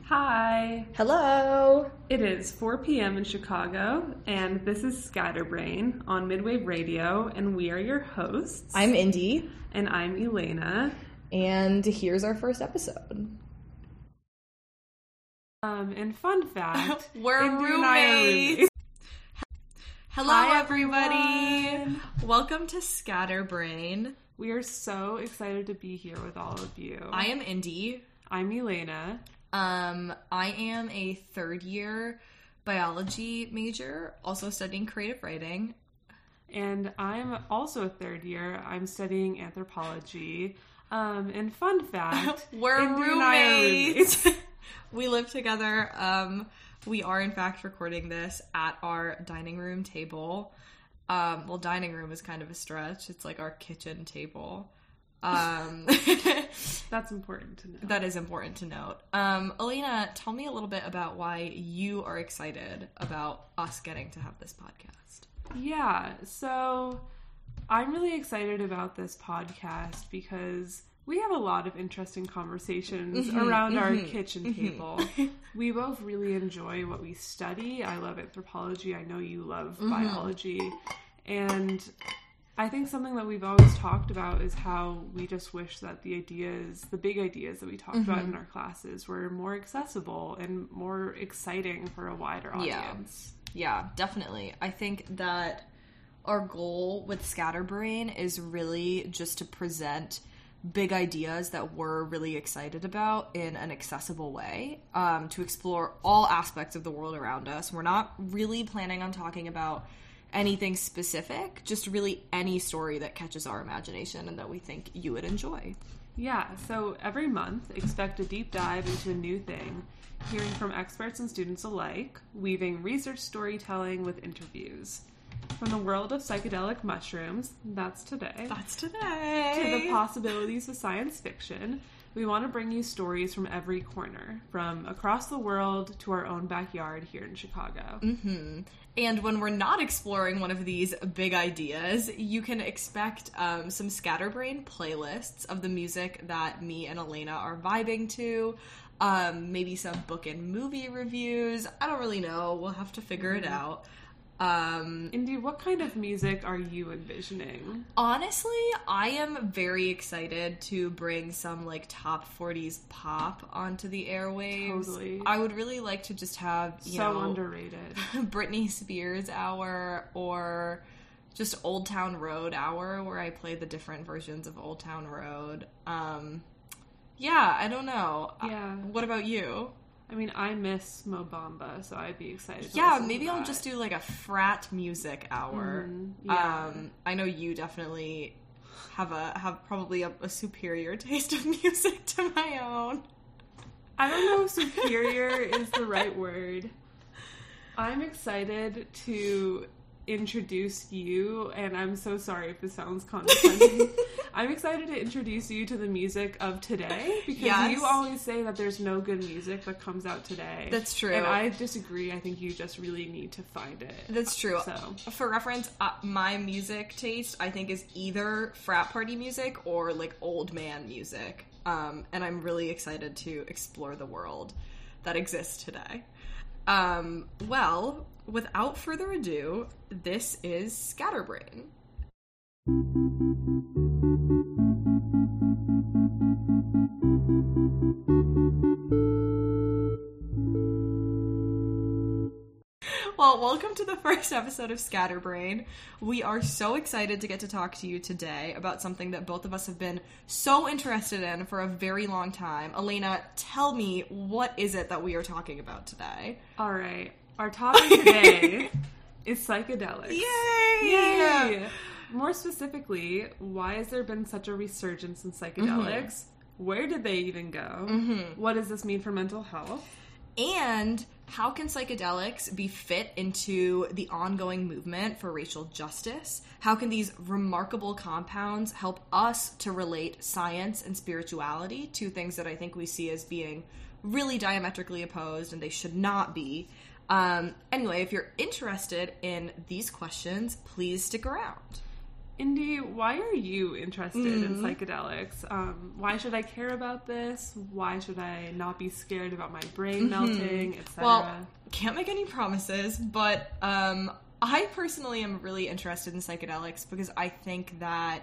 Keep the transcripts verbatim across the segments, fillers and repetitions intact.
Hi. Hello. It is four p.m. in Chicago, and this is Scatterbrain on Midwave Radio, and we are your hosts. I'm Indy. And I'm Elena. And here's our first episode. Um, and fun fact, we're Indy roommates. And I are roommates. Hello, Hi, everybody. everyone. Welcome to Scatterbrain. We are so excited to be here with all of you. I am Indy. I'm Elena. Um, I am a third year biology major, also studying creative writing. And I'm also a third year. I'm studying anthropology. Um, and fun fact, we're Indy roommates. And I are roommates. We live together. Um, we are in fact recording this at our dining room table. Um, well, dining room is kind of a stretch. It's like our kitchen table. Um, That's important to know. That is important to note. Um, Elena, tell me a little bit about why you are excited about us getting to have this podcast. Yeah, so I'm really excited about this podcast because we have a lot of interesting conversations mm-hmm, around mm-hmm, our kitchen mm-hmm. table. We both really enjoy what we study. I love anthropology. I know you love mm-hmm. biology. And I think something that we've always talked about is how we just wish that the ideas, the big ideas that we talked mm-hmm. about in our classes were more accessible and more exciting for a wider audience. Yeah, yeah, definitely. I think that our goal with Scatterbrain is really just to present big ideas that we're really excited about in an accessible way, um, to explore all aspects of the world around us. We're not really planning on talking about anything specific, just really any story that catches our imagination and that we think you would enjoy. Yeah, so every month, expect a deep dive into a new thing, hearing from experts and students alike, weaving research storytelling with interviews. From the world of psychedelic mushrooms, that's today. That's today. To the possibilities of science fiction, we want to bring you stories from every corner, from across the world to our own backyard here in Chicago. Mm-hmm. And when we're not exploring one of these big ideas, you can expect um, some Scatterbrain playlists of the music that me and Elena are vibing to, um, maybe some book and movie reviews. I don't really know. We'll have to figure mm-hmm. it out. Um, Indy, what kind of music are you envisioning? Honestly, I am very excited to bring some like top forties pop onto the airwaves. Totally. I would really like to just have, you so know, underrated Britney Spears hour, or just Old Town Road hour, where I play the different versions of Old Town Road. Um, yeah, I don't know. Yeah. What about you? I mean, I miss Mo Bamba, so I'd be excited to Yeah, listen maybe to I'll that. just do like a frat music hour. Mm, yeah. Um, I know you definitely have a have probably a, a superior taste of music to my own. I don't know if superior is the right word. I'm excited to introduce you, and I'm so sorry if this sounds condescending. I'm excited to introduce you to the music of today, because yes. you always say that there's no good music that comes out today. That's true. And I disagree. I think you just really need to find it. That's true. So, for reference, uh, my music taste, I think, is either frat party music or like old man music. Um, and I'm really excited to explore the world that exists today. Um, well, without further ado, this is Scatterbrain. Well, welcome to the first episode of Scatterbrain. We are so excited to get to talk to you today about something that both of us have been so interested in for a very long time. Elena, tell me, what is it that we are talking about today? All right. Our topic today is psychedelics. Yay! Yay! More specifically, why has there been such a resurgence in psychedelics? Mm-hmm. Where did they even go? Mm-hmm. What does this mean for mental health? And how can psychedelics be fit into the ongoing movement for racial justice? How can these remarkable compounds help us to relate science and spirituality, two things that I think we see as being really diametrically opposed, and they should not be? Um, anyway, if you're interested in these questions, please stick around. Indy, why are you interested mm. in psychedelics? Um, why should I care about this? Why should I not be scared about my brain mm-hmm. melting, et cetera? Well, can't make any promises, but um, I personally am really interested in psychedelics because I think that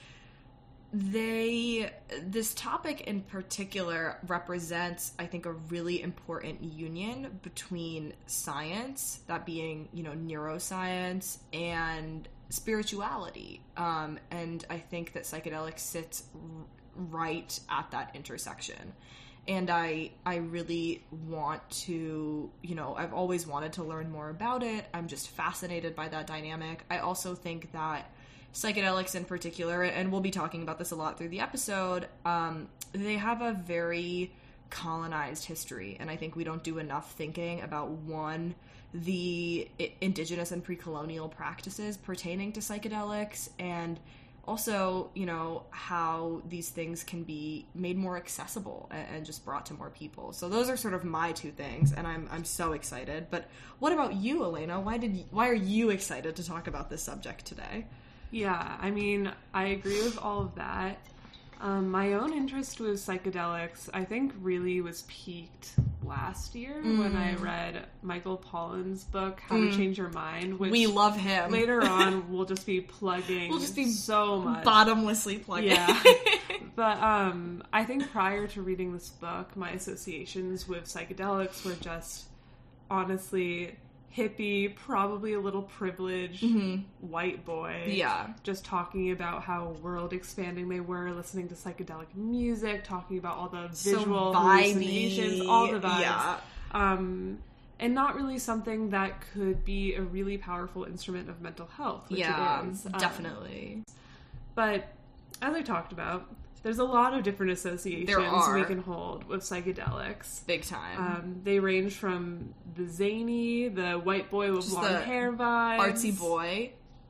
they, this topic in particular represents, I think, a really important union between science, that being, you know, neuroscience, and spirituality. Um, and I think that psychedelics sits r- right at that intersection. And I, I really want to, you know, I've always wanted to learn more about it. I'm just fascinated by that dynamic. I also think that psychedelics in particular, and we'll be talking about this a lot through the episode, um, they have a very colonized history, and I think we don't do enough thinking about, one, the indigenous and pre-colonial practices pertaining to psychedelics, and also, you know, how these things can be made more accessible and, and just brought to more people. So those are sort of my two things, and I'm I'm so excited. But what about you, Elena? Why did you, why are you excited to talk about this subject today? Yeah, I mean, I agree with all of that. Um, my own interest with psychedelics, I think, really was peaked last year mm. when I read Michael Pollan's book, How mm. to Change Your Mind, which we love him. Later on, we'll just be plugging we'll just be so much. Bottomlessly plugging. Yeah. But um, I think prior to reading this book, my associations with psychedelics were just, honestly, hippie, probably a little privileged mm-hmm. white boy. Yeah. Just talking about how world expanding they were, listening to psychedelic music, talking about all the visual so hallucinations, all the vibes. Yeah. Um, and not really something that could be a really powerful instrument of mental health, which yeah, it is. Um, definitely. But as I talked about, there's a lot of different associations we can hold with psychedelics. Big time. Um, they range from the zany, the white boy with Just blonde hair vibes. Artsy boy.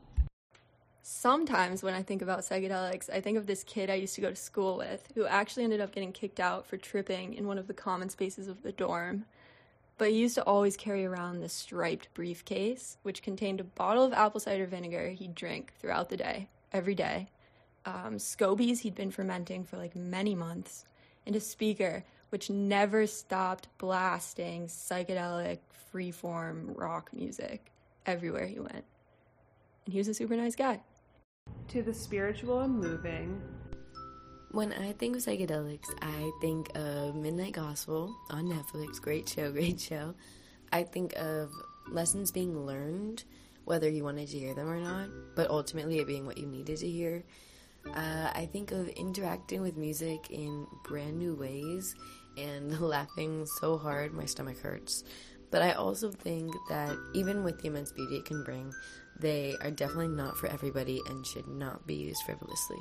Sometimes when I think about psychedelics, I think of this kid I used to go to school with who actually ended up getting kicked out for tripping in one of the common spaces of the dorm. But he used to always carry around this striped briefcase, which contained a bottle of apple cider vinegar he'd drink throughout the day, every day. Um, scobies he'd been fermenting for like many months, and a speaker which never stopped blasting psychedelic freeform rock music everywhere he went. And he was a super nice guy. To the spiritual and moving. When I think of psychedelics, I think of Midnight Gospel on Netflix. Great show, great show. I think of lessons being learned, whether you wanted to hear them or not, but ultimately it being what you needed to hear. Uh, I think of interacting with music in brand new ways and laughing so hard my stomach hurts. But I also think that even with the immense beauty it can bring, they are definitely not for everybody and should not be used frivolously.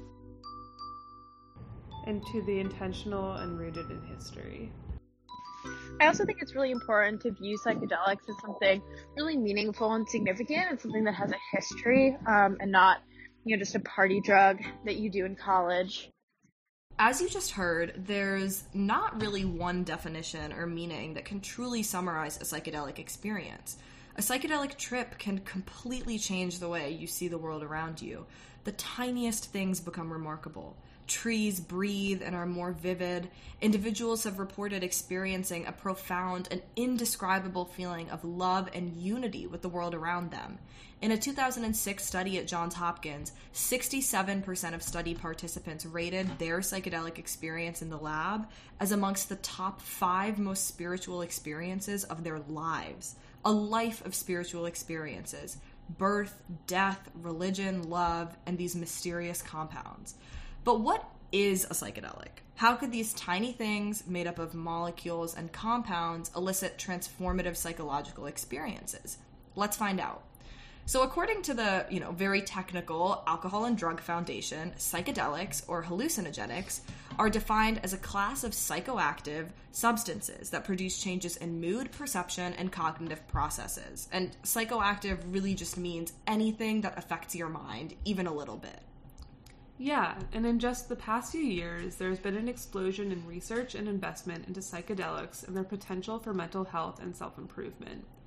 And to the intentional and rooted in history. I also think it's really important to view psychedelics as something really meaningful and significant, and something that has a history, um, and not, you know, just a party drug that you do in college. As you just heard, there's not really one definition or meaning that can truly summarize a psychedelic experience. A psychedelic trip can completely change the way you see the world around you. The tiniest things become remarkable. Trees breathe and are more vivid. Individuals have reported experiencing a profound and indescribable feeling of love and unity with the world around them. In a two thousand six study at Johns Hopkins, sixty-seven percent of study participants rated their psychedelic experience in the lab as amongst the top five most spiritual experiences of their lives. A life of spiritual experiences. Birth, death, religion, love, and these mysterious compounds. But what is a psychedelic? How could these tiny things made up of molecules and compounds elicit transformative psychological experiences? Let's find out. So according to the, you know, very technical Alcohol and Drug Foundation, psychedelics, or hallucinogenics, are defined as a class of psychoactive substances that produce changes in mood, perception, and cognitive processes. And psychoactive really just means anything that affects your mind, even a little bit. Yeah, and in just the past few years, there's been an explosion in research and investment into psychedelics and their potential for mental health and self-improvement.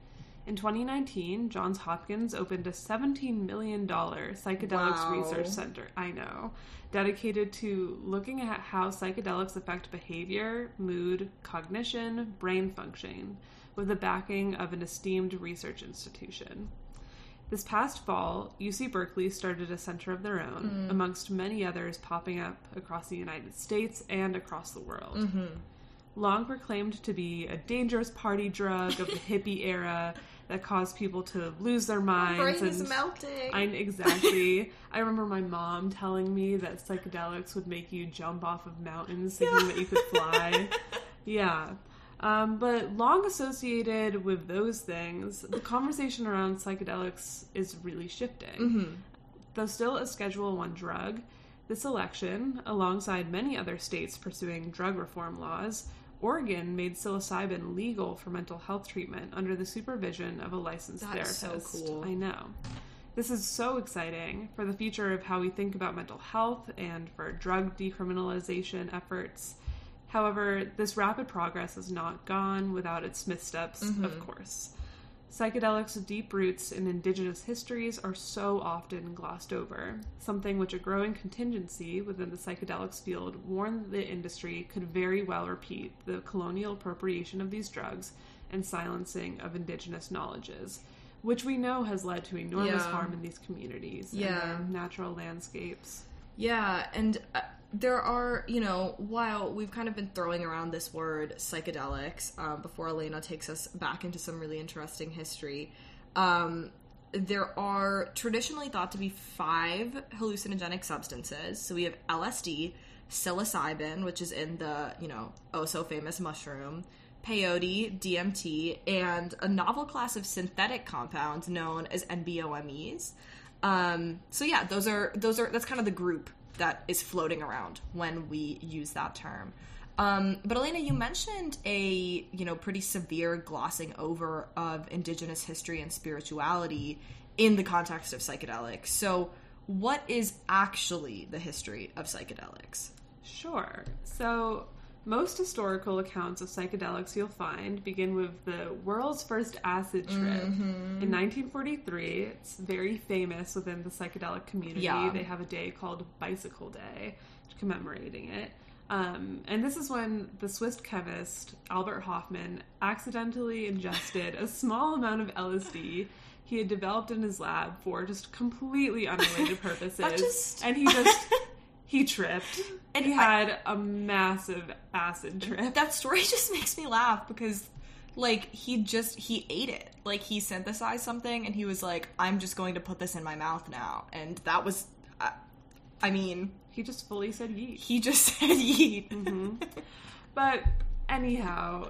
In twenty nineteen, Johns Hopkins opened a seventeen million dollars psychedelics Wow. research center, I know, dedicated to looking at how psychedelics affect behavior, mood, cognition, brain function, with the backing of an esteemed research institution. This past fall, U C Berkeley started a center of their own, mm. amongst many others popping up across the United States and across the world. Mm-hmm. Long proclaimed to be a dangerous party drug of the hippie era that caused people to lose their minds. My brain and is melting. I, exactly. I remember my mom telling me that psychedelics would make you jump off of mountains thinking yeah. that you could fly. Yeah. Um, but long associated with those things, the conversation around psychedelics is really shifting. Mm-hmm. Though still a Schedule One drug, this election, alongside many other states pursuing drug reform laws, Oregon made psilocybin legal for mental health treatment under the supervision of a licensed That's therapist. So cool. I know. This is so exciting for the future of how we think about mental health and for drug decriminalization efforts. However, this rapid progress is not gone without its missteps, mm-hmm. of course. Psychedelics' deep roots in indigenous histories are so often glossed over, something which a growing contingency within the psychedelics field warned the industry could very well repeat the colonial appropriation of these drugs and silencing of indigenous knowledges, which we know has led to enormous yeah. harm in these communities yeah. and their natural landscapes. Yeah, and uh, there are, you know, while we've kind of been throwing around this word psychedelics, um, before Elena takes us back into some really interesting history, um, there are traditionally thought to be five hallucinogenic substances. So we have L S D, psilocybin, which is in the, you know, oh so famous mushroom, peyote, D M T, and a novel class of synthetic compounds known as N B O M Es. Um, so yeah, those are, those are, that's kind of the group that is floating around when we use that term. Um, but Elena, you mentioned a, you know, pretty severe glossing over of indigenous history and spirituality in the context of psychedelics. So what is actually the history of psychedelics? Sure. So most historical accounts of psychedelics you'll find begin with the world's first acid trip. Mm-hmm. In nineteen forty-three, it's very famous within the psychedelic community. Yeah. They have a day called Bicycle Day, commemorating it. Um, and this is when the Swiss chemist Albert Hofmann accidentally ingested a small amount of L S D he had developed in his lab for just completely unrelated purposes. That just... And he just... He tripped. And he I, had a massive acid trip. That story just makes me laugh because, like, he just, he ate it. Like, he synthesized something and he was like, I'm just going to put this in my mouth now. And that was, uh, I mean... He just fully said yeet. He just said yeet. Mm-hmm. But, anyhow,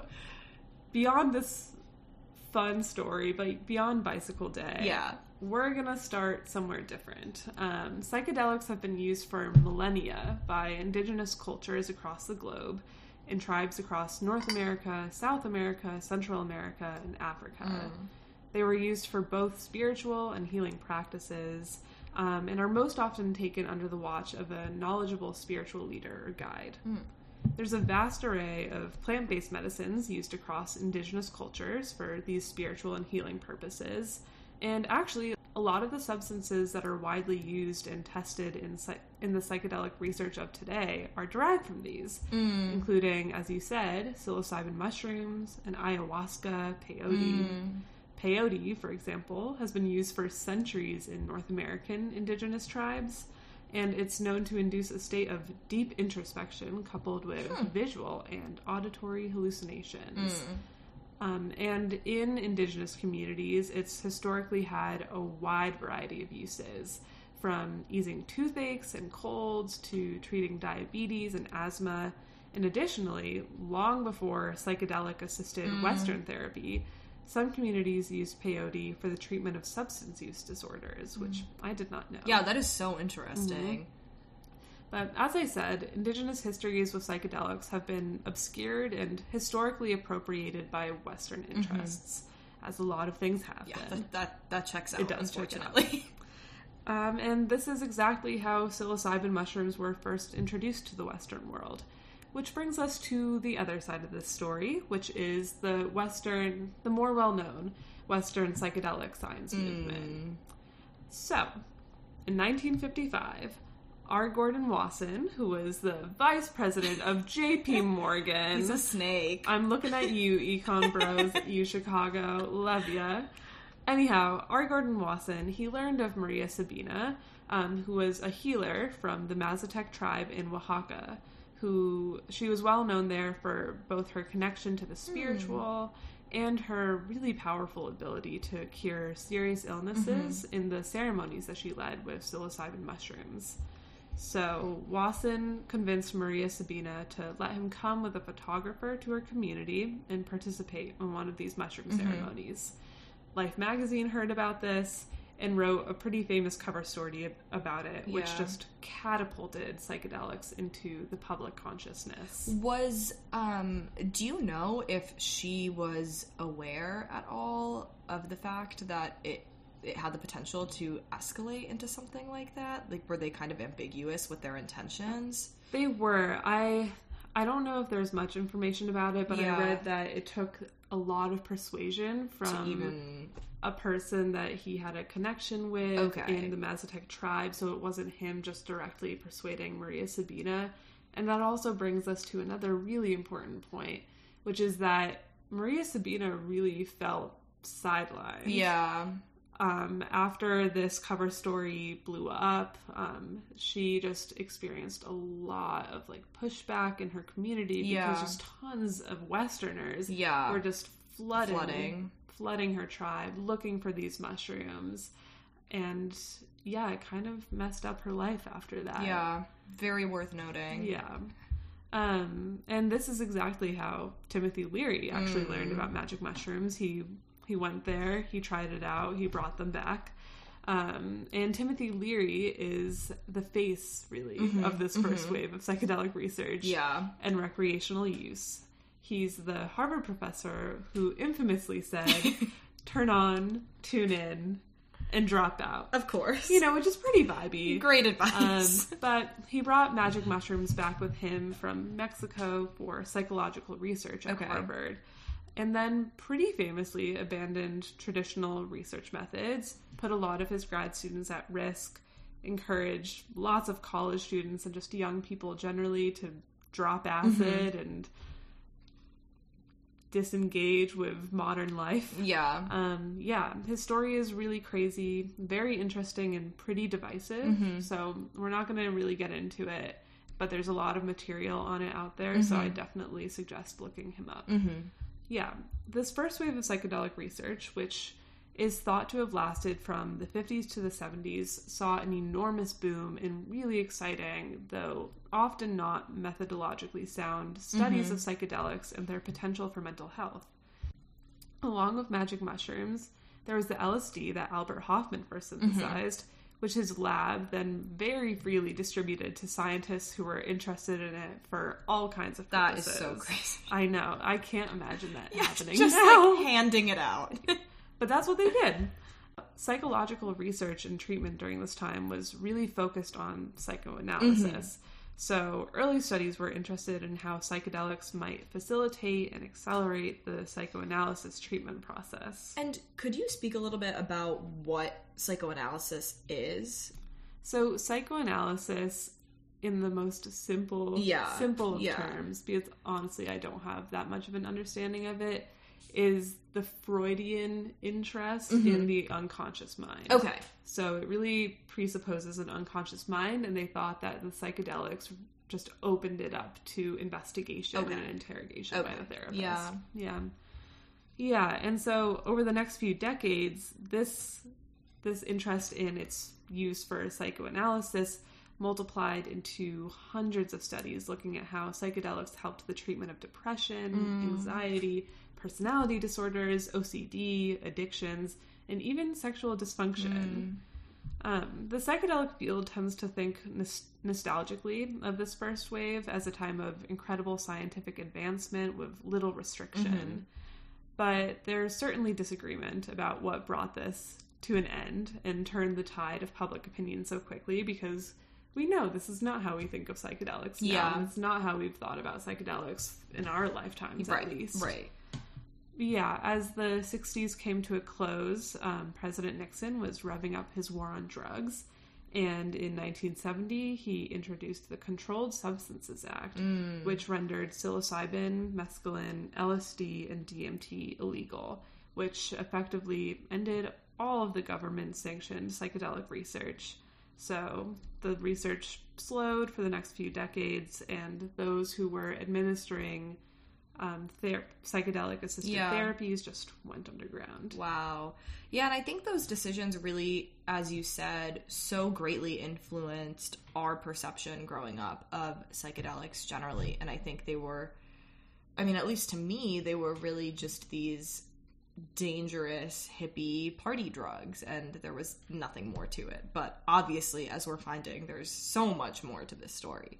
beyond this fun story, but beyond Bicycle Day... Yeah. We're going to start somewhere different. Um, psychedelics have been used for millennia by indigenous cultures across the globe in tribes across North America, South America, Central America, and Africa. Mm. They were used for both spiritual and healing practices um, and are most often taken under the watch of a knowledgeable spiritual leader or guide. Mm. There's a vast array of plant-based medicines used across indigenous cultures for these spiritual and healing purposes. And actually, a lot of the substances that are widely used and tested in in the psychedelic research of today are derived from these, mm. including, as you said, psilocybin mushrooms and ayahuasca, peyote. Mm. Peyote, for example, has been used for centuries in North American indigenous tribes, and it's known to induce a state of deep introspection coupled with hmm. visual and auditory hallucinations. Mm. Um, and in indigenous communities, it's historically had a wide variety of uses, from easing toothaches and colds to treating diabetes and asthma. And additionally, long before psychedelic-assisted mm. Western therapy, some communities used peyote for the treatment of substance use disorders, which mm. I did not know. Yeah, that is so interesting. Mm-hmm. But as I said, indigenous histories with psychedelics have been obscured and historically appropriated by Western interests, mm-hmm. as a lot of things have yeah, been. That, that, that checks out, it does unfortunately. Check out. um, and this is exactly how psilocybin mushrooms were first introduced to the Western world. which brings us to the other side of this story, which is the Western, the more well-known Western psychedelic science movement. Mm. So, in nineteen fifty-five, R. Gordon Wasson, who was the vice president of J P Morgan. He's a snake. I'm looking at you, Econ Bros, you Chicago. Love ya. Anyhow, R. Gordon Wasson, he learned of Maria Sabina, um, who was a healer from the Mazatec tribe in Oaxaca, who she was well known there for both her connection to the spiritual mm. and her really powerful ability to cure serious illnesses mm-hmm. in the ceremonies that she led with psilocybin mushrooms. So Wasson convinced Maria Sabina to let him come with a photographer to her community and participate in one of these mushroom mm-hmm. ceremonies. Life magazine heard about this and wrote a pretty famous cover story about it, which yeah. just catapulted psychedelics into the public consciousness. Was, um, do you know if she was aware at all of the fact that it it had the potential to escalate into something like that? Like, were they kind of ambiguous with their intentions? They were. I I don't know if there's much information about it, but yeah. I read that it took a lot of persuasion from even a person that he had a connection with okay. in the Mazatec tribe, so it wasn't him just directly persuading Maria Sabina. And that also brings us to another really important point, which is that Maria Sabina really felt sidelined. Yeah. Um, after this cover story blew up, um, she just experienced a lot of like pushback in her community because yeah. just tons of Westerners yeah. were just flooding, flooding, flooding her tribe, looking for these mushrooms, and yeah, it kind of messed up her life after that. Yeah, very worth noting. Yeah. Um, and this is exactly how Timothy Leary actually mm. learned about magic mushrooms. He He went there, he tried it out, he brought them back. Um, and Timothy Leary is the face, really, mm-hmm, of this first mm-hmm. wave of psychedelic research yeah. and recreational use. He's the Harvard professor who infamously said, turn on, tune in, and drop out. Of course. You know, which is pretty vibey. Great advice. Um, but he brought magic mushrooms back with him from Mexico for psychological research at okay. Harvard. And then pretty famously abandoned traditional research methods, put a lot of his grad students at risk, encouraged lots of college students and just young people generally to drop acid mm-hmm. and disengage with modern life. Yeah. Um, yeah, his story is really crazy, very interesting and pretty divisive. Mm-hmm. So we're not going to really get into it, but there's a lot of material on it out there. Mm-hmm. So I definitely suggest looking him up. Mm-hmm. Yeah, this first wave of psychedelic research, which is thought to have lasted from the fifties to the seventies, saw an enormous boom in really exciting, though often not methodologically sound, studies mm-hmm. of psychedelics and their potential for mental health. Along with magic mushrooms, there was the L S D that Albert Hofmann first synthesized, mm-hmm. which his lab then very freely distributed to scientists who were interested in it for all kinds of purposes. That is so crazy. I know. I can't imagine that yeah, happening just now. like handing it out. But that's what they did. Psychological research and treatment during this time was really focused on psychoanalysis. Mm-hmm. So early studies were interested in how psychedelics might facilitate and accelerate the psychoanalysis treatment process. And could you speak a little bit about what psychoanalysis is? So psychoanalysis, in the most simple, yeah. simple of yeah. terms, because honestly I don't have that much of an understanding of it, is the Freudian interest mm-hmm. in the unconscious mind. Okay. So it really presupposes an unconscious mind, and they thought that the psychedelics just opened it up to investigation okay. and interrogation okay. by the therapist. Yeah. Yeah. Yeah, and so over the next few decades, this this interest in its use for psychoanalysis multiplied into hundreds of studies looking at how psychedelics helped the treatment of depression, mm. anxiety, personality disorders, O C D, addictions, and even sexual dysfunction. Mm. Um, the psychedelic field tends to think nos- nostalgically of this first wave as a time of incredible scientific advancement with little restriction. Mm-hmm. But there's certainly disagreement about what brought this to an end and turned the tide of public opinion so quickly, because we know this is not how we think of psychedelics now. Yeah. It's not how we've thought about psychedelics in our lifetimes, right, at least. Right. Yeah, as the sixties came to a close, um, President Nixon was revving up his war on drugs. And in nineteen seventy, he introduced the Controlled Substances Act, mm. which rendered psilocybin, mescaline, L S D, and D M T illegal, which effectively ended all of the government-sanctioned psychedelic research. So the research slowed for the next few decades, and those who were administering um, ther- psychedelic-assisted yeah. therapies just went underground. Wow. Yeah, and I think those decisions really, as you said, so greatly influenced our perception growing up of psychedelics generally. And I think they were, I mean, at least to me, they were really just these dangerous hippie party drugs, and there was nothing more to it. But obviously, as we're finding, there's so much more to this story.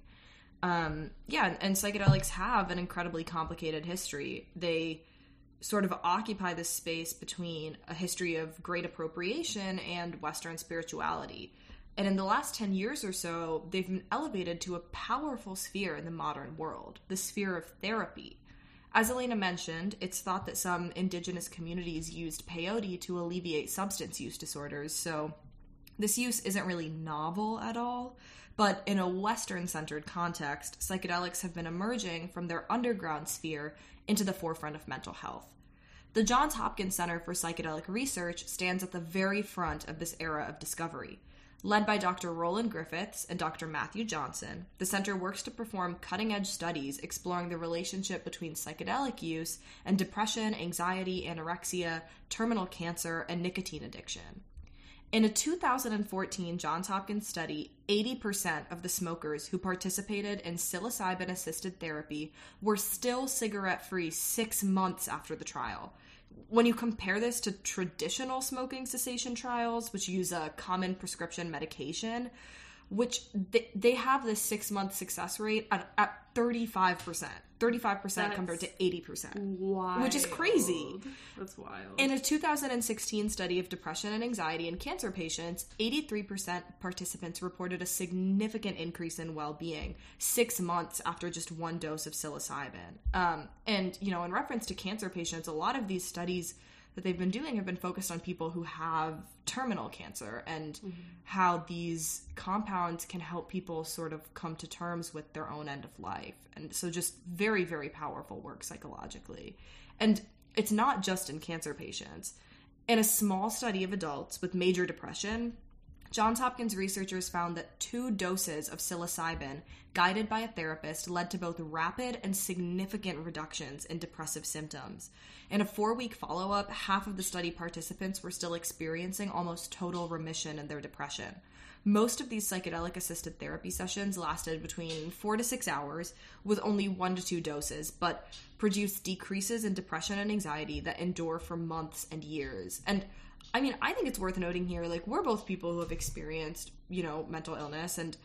Um, yeah, and, and psychedelics have an incredibly complicated history. They sort of occupy this space between a history of great appropriation and Western spirituality. And in the last ten years or so, they've been elevated to a powerful sphere in the modern world, the sphere of therapy. As Elena mentioned, it's thought that some indigenous communities used peyote to alleviate substance use disorders, so this use isn't really novel at all. But in a Western-centered context, psychedelics have been emerging from their underground sphere into the forefront of mental health. The Johns Hopkins Center for Psychedelic Research stands at the very front of this era of discovery. Led by Doctor Roland Griffiths and Doctor Matthew Johnson, the center works to perform cutting-edge studies exploring the relationship between psychedelic use and depression, anxiety, anorexia, terminal cancer, and nicotine addiction. In a two thousand fourteen Johns Hopkins study, eighty percent of the smokers who participated in psilocybin-assisted therapy were still cigarette-free six months after the trial. When you compare this to traditional smoking cessation trials, which use a common prescription medication, which they, they have this six-month success rate at, at thirty-five percent. thirty-five percent That's compared to eighty percent. Wild. Which is crazy. That's wild. In a two thousand sixteen study of depression and anxiety in cancer patients, eighty-three percent participants reported a significant increase in well-being six months after just one dose of psilocybin. Um, and, you know, in reference to cancer patients, a lot of these studies that they've been doing have been focused on people who have terminal cancer and mm-hmm. how these compounds can help people sort of come to terms with their own end of life. And so just very, very powerful work psychologically. And it's not just in cancer patients. In a small study of adults with major depression, Johns Hopkins researchers found that two doses of psilocybin guided by a therapist led to both rapid and significant reductions in depressive symptoms. In a four-week follow-up, half of the study participants were still experiencing almost total remission in their depression. Most of these psychedelic-assisted therapy sessions lasted between four to six hours with only one to two doses, but produced decreases in depression and anxiety that endure for months and years. And I mean, I think it's worth noting here, like, we're both people who have experienced, you know, mental illness, and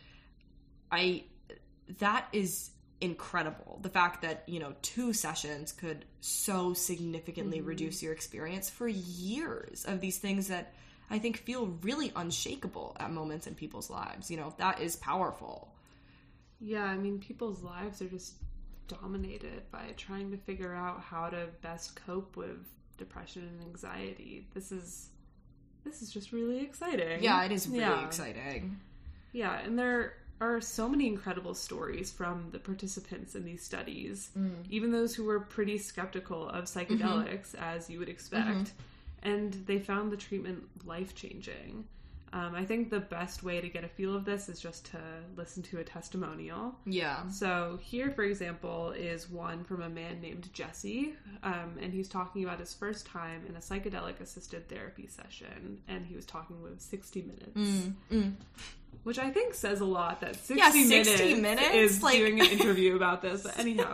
I, that is incredible. The fact that, you know, two sessions could so significantly mm-hmm. reduce your experience for years of these things that I think feel really unshakable at moments in people's lives. You know, that is powerful. Yeah, I mean, people's lives are just dominated by trying to figure out how to best cope with depression and anxiety. This is this is just really exciting. Yeah, it is really yeah. exciting. Yeah, and there are so many incredible stories from the participants in these studies, mm. even those who were pretty skeptical of psychedelics, mm-hmm. as you would expect, mm-hmm. and they found the treatment life-changing. Um, I think the best way to get a feel of this is just to listen to a testimonial. Yeah. So here, for example, is one from a man named Jesse, um, and he's talking about his first time in a psychedelic-assisted therapy session, and he was talking with sixty minutes. Mm, mm. Which I think says a lot, that sixty, yeah, minutes, sixty minutes is like... doing an interview about this. But anyhow,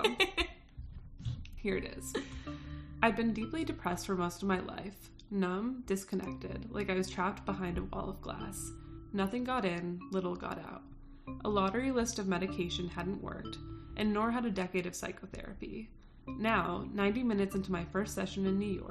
here it is. I'd been deeply depressed for most of my life. Numb, disconnected, like I was trapped behind a wall of glass. Nothing got in, little got out. A lottery list of medication hadn't worked, and nor had a decade of psychotherapy. Now, ninety minutes into my first session in New York,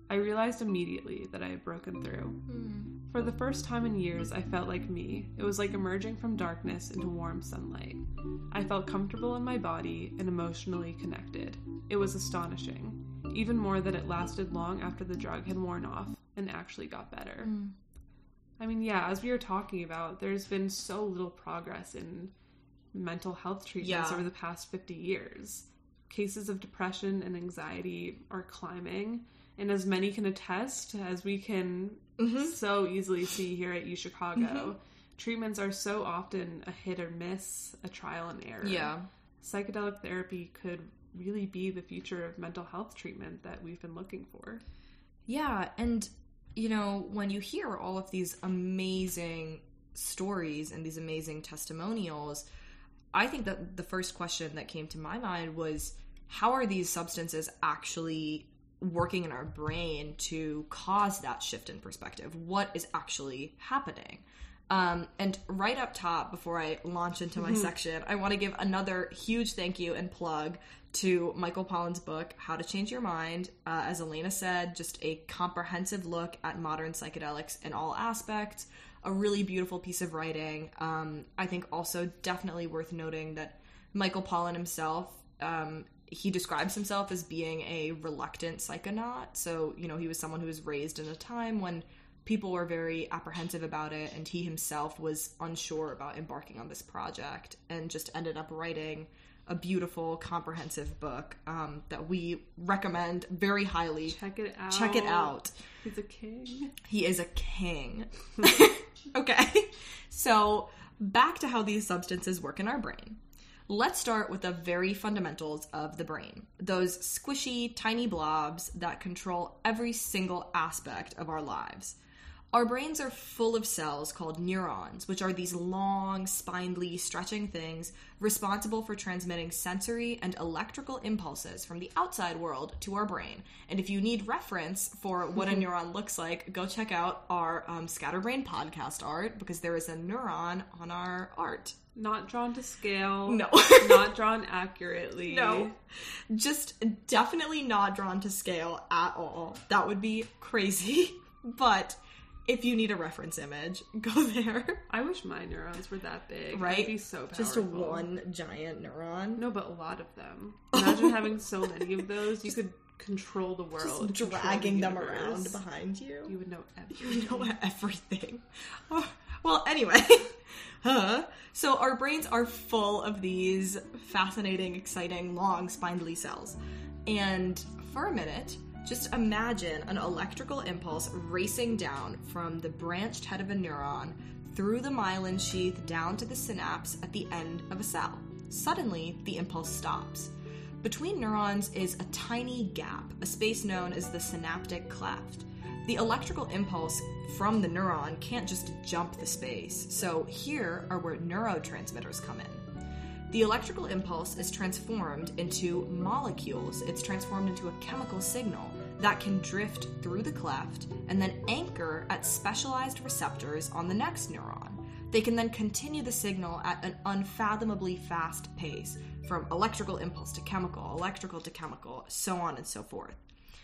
I realized immediately that I had broken through. Mm. For the first time in years, I felt like me. It was like emerging from darkness into warm sunlight. I felt comfortable in my body and emotionally connected. It was astonishing, even more that it lasted long after the drug had worn off and actually got better. Mm. I mean, yeah, as we were talking about, there's been so little progress in mental health treatments yeah. over the past fifty years. Cases of depression and anxiety are climbing, and as many can attest, as we can mm-hmm. so easily see here at UChicago, mm-hmm. treatments are so often a hit or miss, a trial and error. Yeah. Psychedelic therapy could really be the future of mental health treatment that we've been looking for. Yeah, and, you know, when you hear all of these amazing stories and these amazing testimonials, I think that the first question that came to my mind was, how are these substances actually working in our brain to cause that shift in perspective? What is actually happening? Um, and right up top, before I launch into my mm-hmm. section, I want to give another huge thank you and plug to Michael Pollan's book, How to Change Your Mind. Uh, as Elena said, just a comprehensive look at modern psychedelics in all aspects. A really beautiful piece of writing. Um, I think also definitely worth noting that Michael Pollan himself, um, he describes himself as being a reluctant psychonaut. So, you know, he was someone who was raised in a time when people were very apprehensive about it, and he himself was unsure about embarking on this project, and just ended up writing a beautiful, comprehensive book um, that we recommend very highly. Check it out. Check it out. He's a king. He is a king. Okay, so back to how these substances work in our brain. Let's start with the very fundamentals of the brain. Those squishy, tiny blobs that control every single aspect of our lives. Our brains are full of cells called neurons, which are these long, spindly, stretching things responsible for transmitting sensory and electrical impulses from the outside world to our brain. And if you need reference for what a neuron looks like, go check out our um, Scatterbrain podcast art, because there is a neuron on our art. Not drawn to scale. No. Not drawn accurately. No. Just definitely not drawn to scale at all. That would be crazy. But if you need a reference image, go there. I wish my neurons were that big. Right? I'd be so powerful. Just one giant neuron. No, but a lot of them. Imagine having so many of those. You could control the world. Just dragging the them around behind you. You would know everything. You would know everything. Oh, well, anyway. Huh. So our brains are full of these fascinating, exciting, long, spindly cells. And for a minute, just imagine an electrical impulse racing down from the branched head of a neuron through the myelin sheath down to the synapse at the end of a cell. Suddenly, the impulse stops. Between neurons is a tiny gap, a space known as the synaptic cleft. The electrical impulse from the neuron can't just jump the space, so here are where neurotransmitters come in. The electrical impulse is transformed into molecules. It's transformed into a chemical signal that can drift through the cleft and then anchor at specialized receptors on the next neuron. They can then continue the signal at an unfathomably fast pace, from electrical impulse to chemical, electrical to chemical, so on and so forth.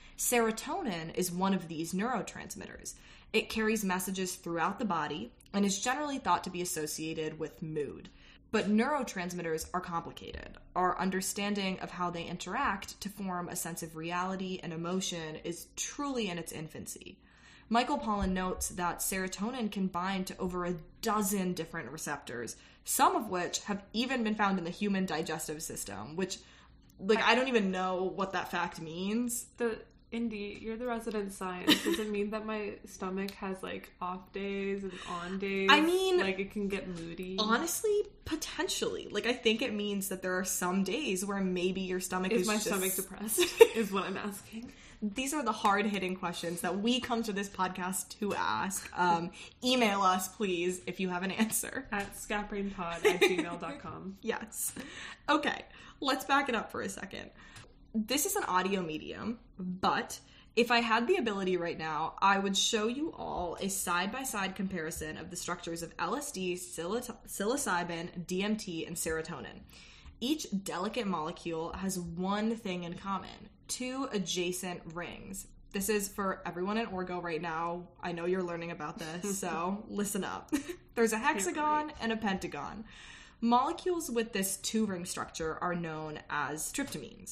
Serotonin is one of these neurotransmitters. It carries messages throughout the body and is generally thought to be associated with mood. But neurotransmitters are complicated. Our understanding of how they interact to form a sense of reality and emotion is truly in its infancy. Michael Pollan notes that serotonin can bind to over a dozen different receptors, some of which have even been found in the human digestive system, which, like, I don't even know what that fact means. The Indy, you're the resident science. Does it mean that my stomach has, like, off days and on days? I mean, like, it can get moody? Honestly, potentially. Like, I think it means that there are some days where maybe your stomach is, is my just... stomach depressed? Is what I'm asking. These are the hard-hitting questions that we come to this podcast to ask. Um, email us, please, if you have an answer. At scatbrainpod at gmail dot com. Yes. Okay, let's back it up for a second. This is an audio medium, but if I had the ability right now, I would show you all a side-by-side comparison of the structures of L S D, psilocybin, D M T, and serotonin. Each delicate molecule has one thing in common: two adjacent rings. This is for everyone in Orgo right now. I know you're learning about this, so listen up. There's a hexagon and a pentagon. Molecules with this two-ring structure are known as tryptamines.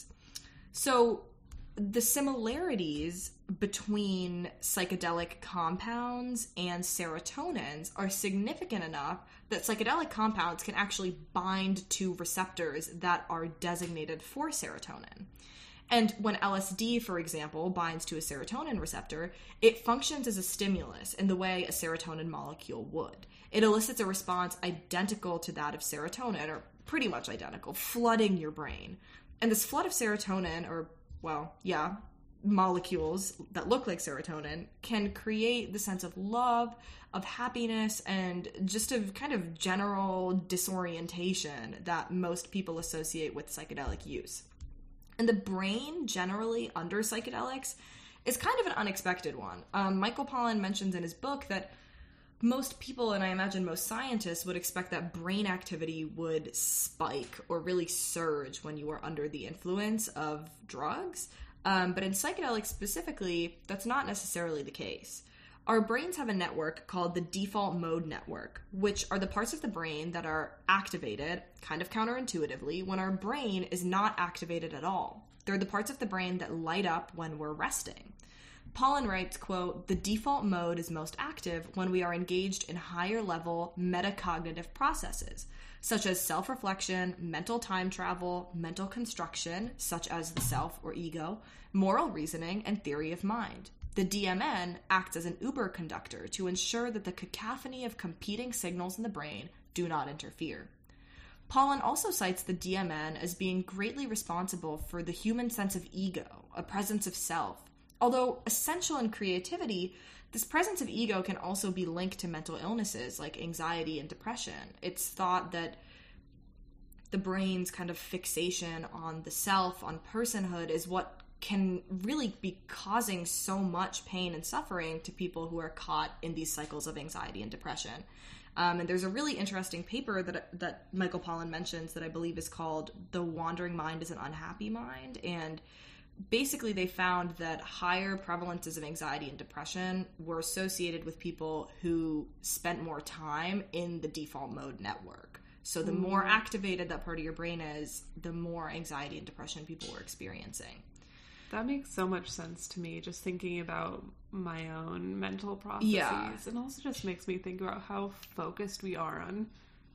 So the similarities between psychedelic compounds and serotonins are significant enough that psychedelic compounds can actually bind to receptors that are designated for serotonin. And when L S D, for example, binds to a serotonin receptor, it functions as a stimulus in the way a serotonin molecule would. It elicits a response identical to that of serotonin, or pretty much identical, flooding your brain. And this flood of serotonin, or, well, yeah, molecules that look like serotonin, can create the sense of love, of happiness, and just a kind of general disorientation that most people associate with psychedelic use. And the brain, generally, under psychedelics, is kind of an unexpected one. Um, Michael Pollan mentions in his book that most people, and I imagine most scientists, would expect that brain activity would spike or really surge when you are under the influence of drugs. Um, but in psychedelics specifically, that's not necessarily the case. Our brains have a network called the default mode network, which are the parts of the brain that are activated, kind of counterintuitively, when our brain is not activated at all. They're the parts of the brain that light up when we're resting. Pollan writes, quote, "The default mode is most active when we are engaged in higher level metacognitive processes, such as self-reflection, mental time travel, mental construction, such as the self or ego, moral reasoning, and theory of mind. The D M N acts as an Uber conductor to ensure that the cacophony of competing signals in the brain do not interfere." Pollan also cites the D M N as being greatly responsible for the human sense of ego, a presence of self. Although essential in creativity, this presence of ego can also be linked to mental illnesses like anxiety and depression. It's thought that the brain's kind of fixation on the self, on personhood, is what can really be causing so much pain and suffering to people who are caught in these cycles of anxiety and depression. Um, and there's a really interesting paper that that Michael Pollan mentions that I believe is called "The Wandering Mind is an Unhappy Mind." And basically they found that higher prevalences of anxiety and depression were associated with people who spent more time in the default mode network. So the more activated that part of your brain is, the more anxiety and depression people were experiencing. That makes so much sense to me, just thinking about my own mental processes. Yeah. And also just makes me think about how focused we are on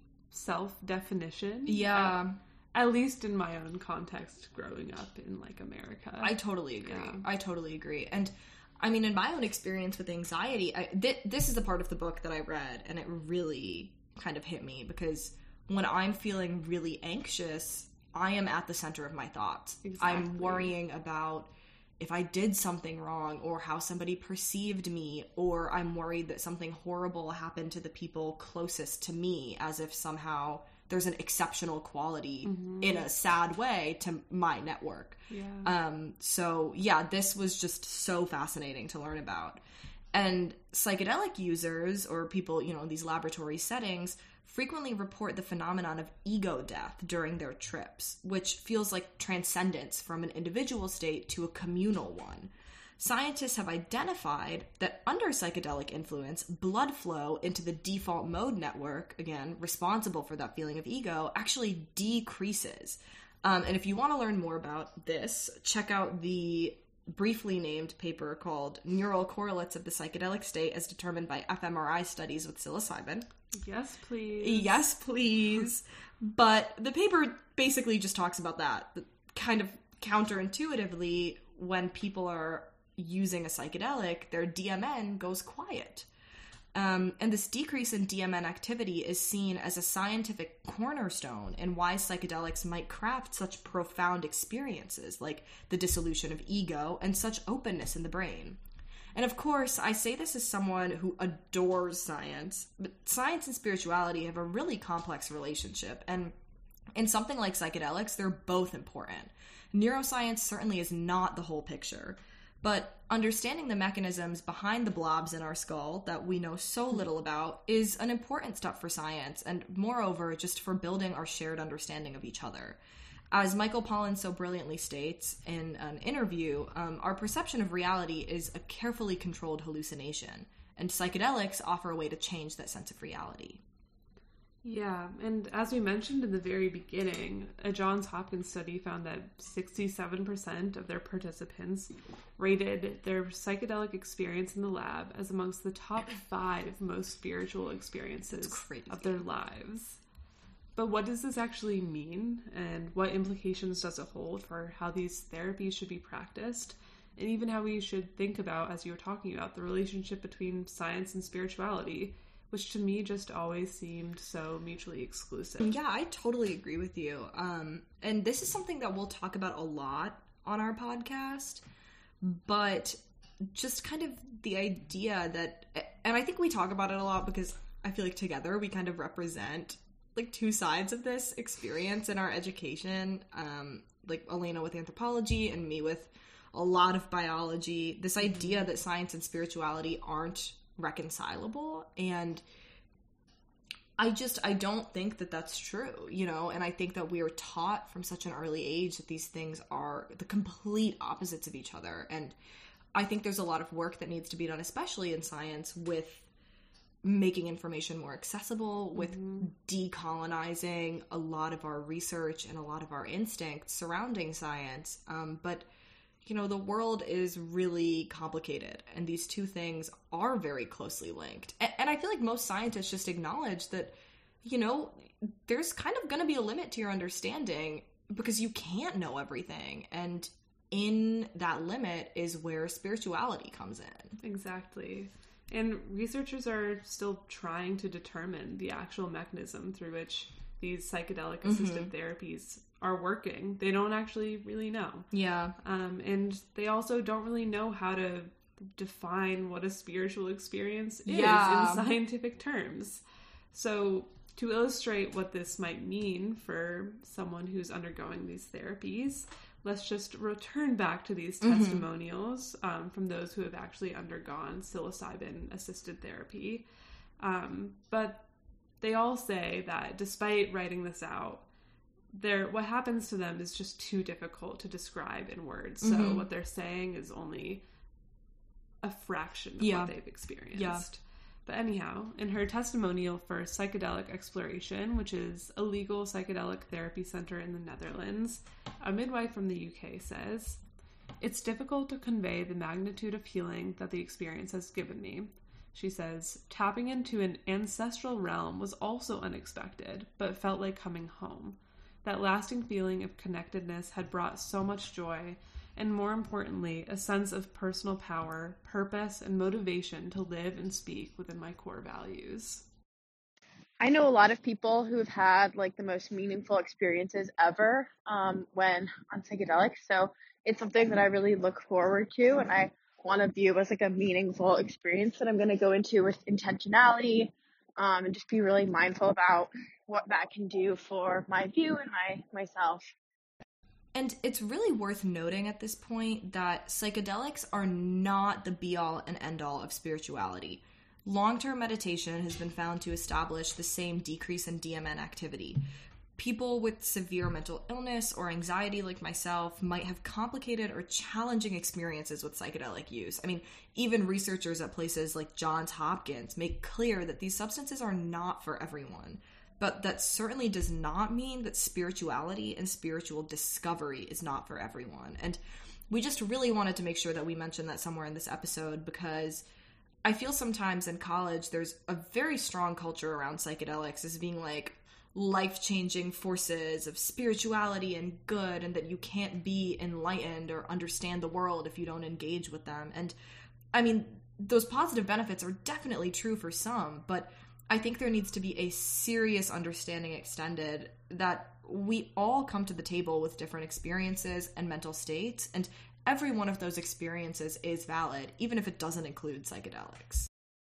self-definition. Yeah. At, at least in my own context growing up in, like, America. I totally agree. Yeah. I totally agree. And, I mean, in my own experience with anxiety, I, th- this is the part of the book that I read, and it really kind of hit me, because when I'm feeling really anxious, I am at the center of my thoughts. Exactly. I'm worrying about if I did something wrong, or how somebody perceived me, or I'm worried that something horrible happened to the people closest to me, as if somehow there's an exceptional quality mm-hmm. in a sad way to my network. Yeah. Um, so yeah, this was just so fascinating to learn about. And psychedelic users, or people, you know, in these laboratory settings, frequently report the phenomenon of ego death during their trips, which feels like transcendence from an individual state to a communal one. Scientists have identified that under psychedelic influence, blood flow into the default mode network, again, responsible for that feeling of ego, actually decreases. Um, and if you want to learn more about this, check out the briefly named paper called "Neural Correlates of the Psychedelic State as Determined by fMRI Studies with Psilocybin." Yes, please. Yes, please. But the paper basically just talks about that. Kind of counterintuitively, when people are using a psychedelic, their D M N goes quiet. Um, and this decrease in D M N activity is seen as a scientific cornerstone in why psychedelics might craft such profound experiences, like the dissolution of ego and such openness in the brain. And of course, I say this as someone who adores science, but science and spirituality have a really complex relationship, and in something like psychedelics, they're both important. Neuroscience certainly is not the whole picture, but understanding the mechanisms behind the blobs in our skull that we know so little about is an important step for science, and moreover, just for building our shared understanding of each other. As Michael Pollan so brilliantly states in an interview, um, our perception of reality is a carefully controlled hallucination, and psychedelics offer a way to change that sense of reality. Yeah, and as we mentioned in the very beginning, a Johns Hopkins study found that sixty-seven percent of their participants rated their psychedelic experience in the lab as amongst the top five most spiritual experiences of their lives. But what does this actually mean, and what implications does it hold for how these therapies should be practiced, and even how we should think about, as you were talking about, the relationship between science and spirituality, which to me just always seemed so mutually exclusive. Yeah, I totally agree with you. Um, and this is something that we'll talk about a lot on our podcast, but just kind of the idea that, and I think we talk about it a lot because I feel like together we kind of represent like two sides of this experience in our education, um, like Elena with anthropology and me with a lot of biology, this idea that science and spirituality aren't reconcilable, and I just I don't think that that's true, you know, and I think that we are taught from such an early age that these things are the complete opposites of each other, and I think there's a lot of work that needs to be done, especially in science, with making information more accessible, with mm-hmm. decolonizing a lot of our research and a lot of our instincts surrounding science, um, but you know, the world is really complicated, and these two things are very closely linked. And, and I feel like most scientists just acknowledge that, you know, there's kind of going to be a limit to your understanding because you can't know everything. And in that limit is where spirituality comes in. Exactly. And researchers are still trying to determine the actual mechanism through which these psychedelic assisted mm-hmm. therapies are working. They don't actually really know. Yeah. Um, and they also don't really know how to define what a spiritual experience is yeah. in scientific terms. So to illustrate what this might mean for someone who's undergoing these therapies, let's just return back to these mm-hmm. testimonials um, from those who have actually undergone psilocybin-assisted therapy. Um, but they all say that despite writing this out, They're, what happens to them is just too difficult to describe in words. So mm-hmm. what they're saying is only a fraction of yeah. what they've experienced. Yeah. But anyhow, in her testimonial for Psychedelic Exploration, which is a legal psychedelic therapy center in the Netherlands, a midwife from the U K says, "It's difficult to convey the magnitude of healing that the experience has given me." She says, "Tapping into an ancestral realm was also unexpected, but felt like coming home. That lasting feeling of connectedness had brought so much joy, and more importantly, a sense of personal power, purpose, and motivation to live and speak within my core values." I know a lot of people who have had like the most meaningful experiences ever um, when on psychedelics. So it's something that I really look forward to, and I want to view as like a meaningful experience that I'm going to go into with intentionality um, and just be really mindful about what that can do for my view and my myself. And it's really worth noting at this point that psychedelics are not the be-all and end-all of spirituality. Long-term meditation has been found to establish the same decrease in D M N activity. People with severe mental illness or anxiety like myself might have complicated or challenging experiences with psychedelic use. I mean, even researchers at places like Johns Hopkins make clear that these substances are not for everyone. But that certainly does not mean that spirituality and spiritual discovery is not for everyone. And we just really wanted to make sure that we mentioned that somewhere in this episode, because I feel sometimes in college there's a very strong culture around psychedelics as being like life-changing forces of spirituality and good, and that you can't be enlightened or understand the world if you don't engage with them. And I mean, those positive benefits are definitely true for some, but I think there needs to be a serious understanding extended that we all come to the table with different experiences and mental states, and every one of those experiences is valid, even if it doesn't include psychedelics.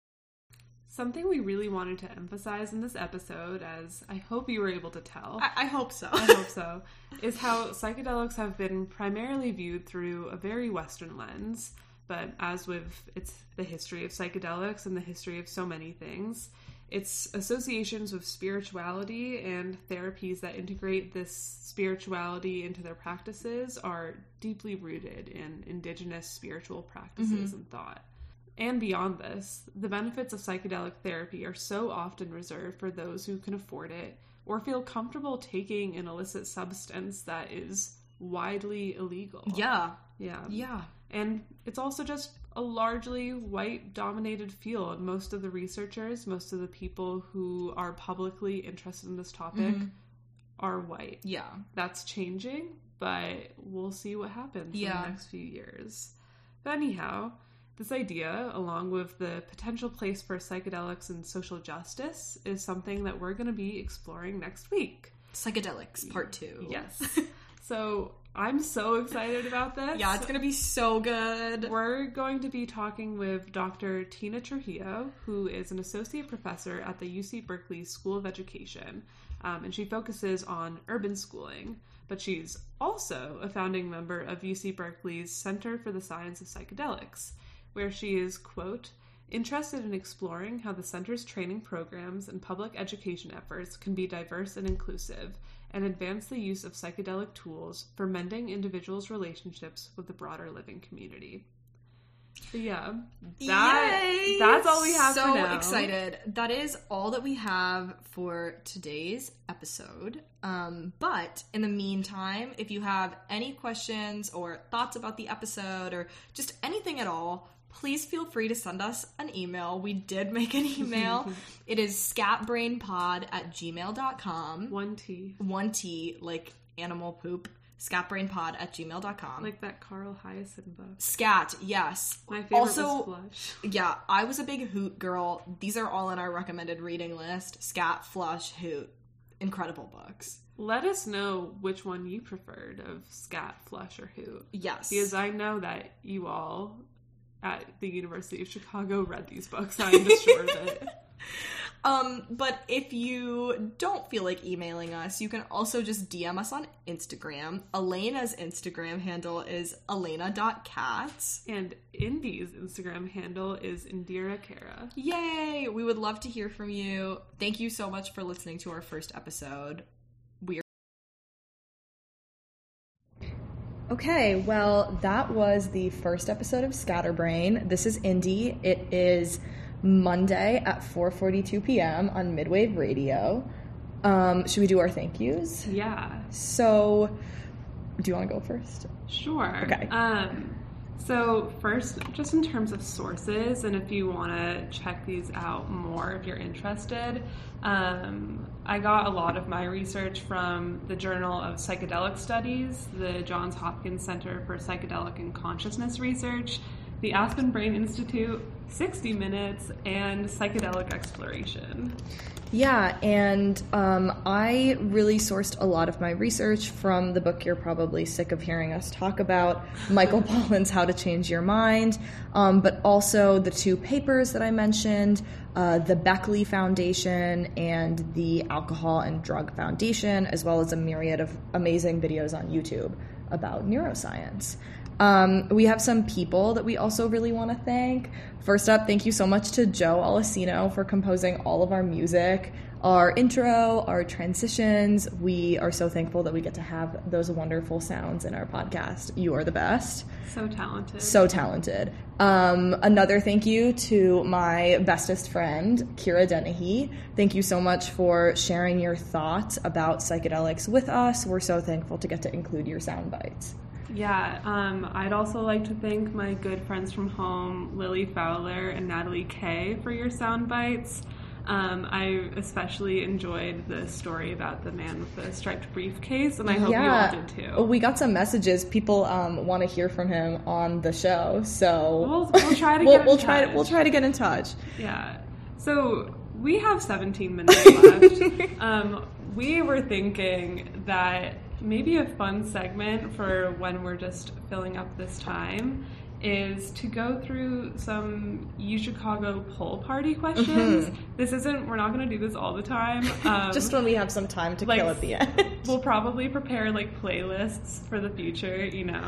Something we really wanted to emphasize in this episode, as I hope you were able to tell. I, I hope so. I hope so. Is how psychedelics have been primarily viewed through a very Western lens, but as with it's the history of psychedelics and the history of so many things, Its associations with spirituality and therapies that integrate this spirituality into their practices are deeply rooted in indigenous spiritual practices mm-hmm. and thought. And beyond this, the benefits of psychedelic therapy are so often reserved for those who can afford it or feel comfortable taking an illicit substance that is widely illegal. Yeah. Yeah. Yeah. And it's also just a largely white-dominated field. Most of the researchers, most of the people who are publicly interested in this topic mm-hmm. are white. Yeah. That's changing, but we'll see what happens yeah. in the next few years. But anyhow, this idea, along with the potential place for psychedelics in social justice, is something that we're going to be exploring next week. Psychedelics, part two. Yes. So I'm so excited about this. Yeah, it's going to be so good. We're going to be talking with Doctor Tina Trujillo, who is an associate professor at the U C Berkeley School of Education, um, and she focuses on urban schooling, but she's also a founding member of U C Berkeley's Center for the Science of Psychedelics, where she is, quote, interested in exploring how the center's training programs and public education efforts can be diverse and inclusive, and advance the use of psychedelic tools for mending individuals' relationships with the broader living community. So yeah, that, Yay! that's all we have so for now. So excited. That is all that we have for today's episode. Um, but in the meantime, if you have any questions or thoughts about the episode or just anything at all, please feel free to send us an email. We did make an email. It is scatbrainpod at gmail dot com. One T. One T, like animal poop. scatbrainpod at gmail dot com. Like that Carl Hyacin book. Scat, yes. My favorite also, was Flush. Yeah, I was a big Hoot girl. These are all in our recommended reading list. Scat, Flush, Hoot. Incredible books. Let us know which one you preferred of Scat, Flush, or Hoot. Yes. Because I know that you all at the University of Chicago read these books. I'm just sure of it. Um, but if you don't feel like emailing us, you can also just D M us on Instagram. Elena's Instagram handle is elena dot cats. And Indy's Instagram handle is Indira Kara. Yay! We would love to hear from you. Thank you so much for listening to our first episode. We're Okay, well, that was the first episode of Scatterbrain. This is Indy. It is Monday at four forty-two p.m. on Midwave Radio. Um, should we do our thank yous? Yeah. So, do you want to go first? Sure. Okay. Um, so first, just in terms of sources, and if you want to check these out more if you're interested, um, I got a lot of my research from the Journal of Psychedelic Studies, the Johns Hopkins Center for Psychedelic and Consciousness Research, the Aspen Brain Institute, sixty minutes, and Psychedelic Exploration. Yeah, and um, I really sourced a lot of my research from the book you're probably sick of hearing us talk about, Michael Pollan's How to Change Your Mind, um, but also the two papers that I mentioned, uh, the Beckley Foundation and the Alcohol and Drug Foundation, as well as a myriad of amazing videos on YouTube about neuroscience. Um, we have some people that we also really want to thank. First up, thank you so much to Joe Alessino for composing all of our music, our intro, our transitions. We are so thankful that we get to have those wonderful sounds in our podcast. You are the best. So talented. So talented. Um, another thank you to my bestest friend, Kira Dennehy. Thank you so much for sharing your thoughts about psychedelics with us. We're so thankful to get to include your sound bites. Yeah, um, I'd also like to thank my good friends from home, Lily Fowler and Natalie Kay, for your sound bites. Um, I especially enjoyed the story about the man with the striped briefcase, and I hope yeah. you all did too. We got some messages. People um, want to hear from him on the show, so we'll, we'll try to we'll, get we'll in try touch. to we'll try to get in touch. Yeah. So we have seventeen minutes left. um, we were thinking that maybe a fun segment for when we're just filling up this time is to go through some UChicago poll party questions. Mm-hmm. This isn't, we're not going to do this all the time. Um, just when we have some time to like, kill at the end. We'll probably prepare like playlists for the future, you know.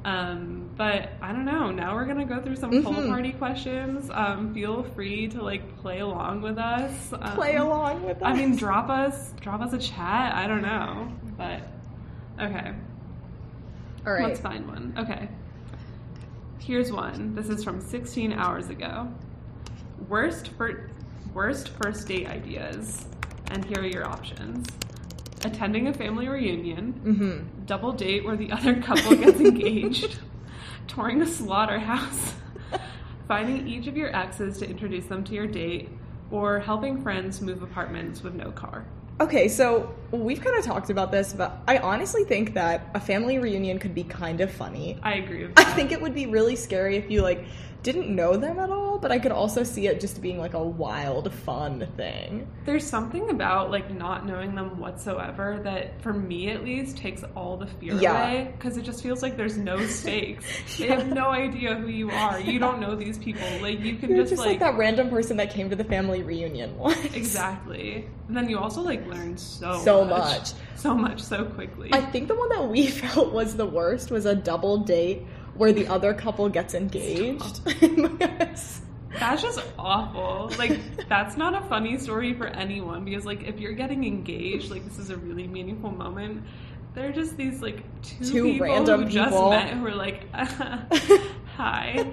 Um, but I don't know. Now we're gonna go through some Mm-hmm. poll party questions. Um, feel free to like play along with us. Um, Play along with us. I mean, drop us, drop us a chat. I don't know, but okay. All right. Let's find one. Okay. Here's one. This is from sixteen hours ago. Worst for worst first date ideas, and here are your options: attending a family reunion, Mm-hmm. double date where the other couple gets engaged, touring a slaughterhouse, finding each of your exes to introduce them to your date, or helping friends move apartments with no car. Okay, so we've kind of talked about this, but I honestly think that a family reunion could be kind of funny. I agree with I that. think it would be really scary if you, like, didn't know them at all, but I could also see it just being, like, a wild, fun thing. There's something about, like, not knowing them whatsoever that, for me at least, takes all the fear Yeah. away, because it just feels like there's no stakes. They have no idea who you are. You don't know these people. Like, you can You're just, just like, like... that random person that came to the family reunion once. Exactly. And then you also, like, learn so So much. much. So much, so quickly. I think the one that we felt was the worst was a double date where the other couple gets engaged. That's just awful. Like, that's not a funny story for anyone, because, like, if you're getting engaged, like, this is a really meaningful moment. They're just these, like, two, Two people random who just people. met who are like, hi.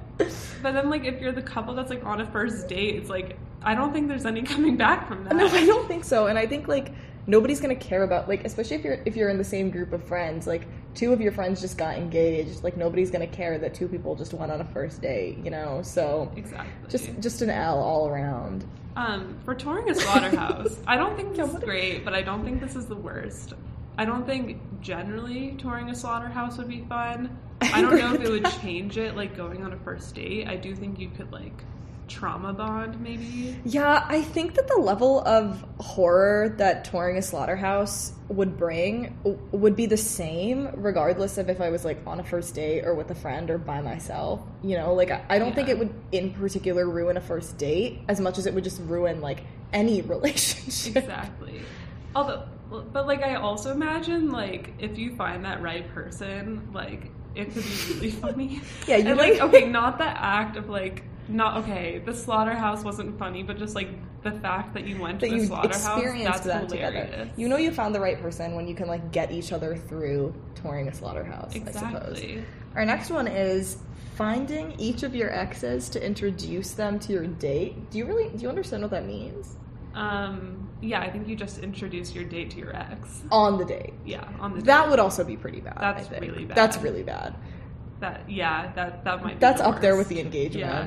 But then, like, if you're the couple that's, like, on a first date, it's like, I don't think there's any coming back from that. No, I don't think so. And I think, like, nobody's gonna care about, like, especially if you're if you're in the same group of friends, like, two of your friends just got engaged, like, nobody's gonna care that two people just went on a first date, you know? So Exactly. just just an L all around. Um, for touring a slaughterhouse, I don't think Yeah, this is what if- great, but I don't think this is the worst. I don't think generally touring a slaughterhouse would be fun. I I don't agree know if with it would that. change it, like going on a first date. I do think you could, like, trauma bond, maybe. Yeah, I think that the level of horror that touring a slaughterhouse would bring w- would be the same regardless of if I was, like, on a first date or with a friend or by myself. You know, like, I, I don't think Yeah. it would in particular ruin a first date as much as it would just ruin, like, any relationship. Exactly. Although, but, like, I also imagine, like, if you find that right person, like, it could be really funny. Yeah, you and, know- like, okay, not the act of, like, not, okay, the slaughterhouse wasn't funny, but just, like, the fact that you went to That the you slaughterhouse, experienced that's that hilarious. together. You know you found the right person when you can, like, get each other through touring a slaughterhouse, I suppose. Exactly. Our next one is finding each of your exes to introduce them to your date. Do you really do you understand what that means? Um, yeah, I think you just introduce your date to your ex. On the date. Yeah, on the That date. would also be pretty bad. That's I think. really bad. That's really bad. That, yeah, that, that might be That's the up there worst. with the engagement. Yeah.